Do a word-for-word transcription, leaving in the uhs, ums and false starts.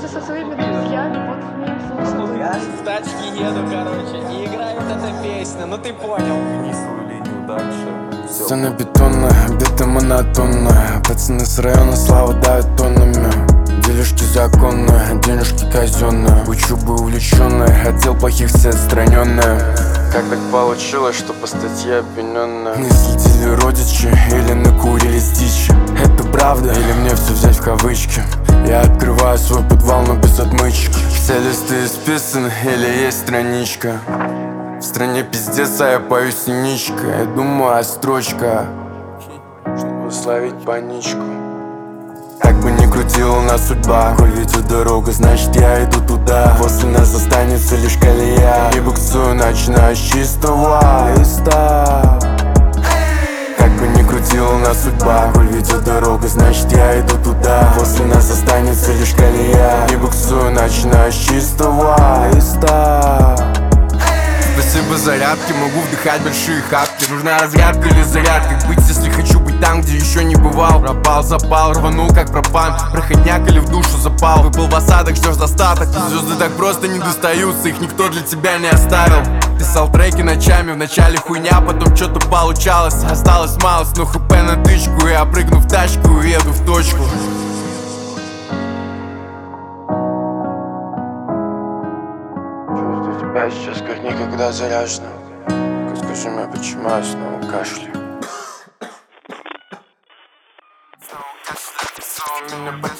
со своими друзьями, вот в ней слушаю. Я в тачке еду, короче, и играет эта песня, ну ты понял. Гни свою линию дальше. Сцена бетонная, где-то монотонная. Пацаны с района славу давят тоннами. Делишки законные, денежки казенные. Учебы увлеченные, отдел плохих все отстраненные. Как так получилось, что по статье обвиненная? Не следили родичи или накурились дичи? Это правда или мне все взять в кавычки? Я открываю свой подвал, но без отмычки. Все листы исписаны или есть страничка? В стране пиздец, а я пою синичкой. Я думаю о строчках, чтобы словить паничку. Как бы ни крутила нас судьба, коль ведет дорога, значит я иду туда. После нас останется лишь колея, и буксую, начинаю с чистого листа. Как бы ни крутила нас судьба, коль ведет дорога, значит я иду туда. После нас останется лишь колея, и буксую, начинаю с чистого листа. Спасибо зарядке, могу вдыхать большие хапки. Нужна разрядка или зарядка? Быть, если хочу быть там, где еще не бывал. Пропал, запал, рванул как пропан. Проходняк или в душу запал. Выпал в осадок, ждешь достаток. Звезды так просто не достаются, их никто для тебя не оставил. Писал треки ночами, вначале хуйня, потом что-то получалось. Осталось малость, но хп на тычку. Я прыгну в тачку, уеду в точку. Я сейчас как никогда заряжена. Скажи мне, почему я снова кашляю? Снова кашляю, снова меня больше.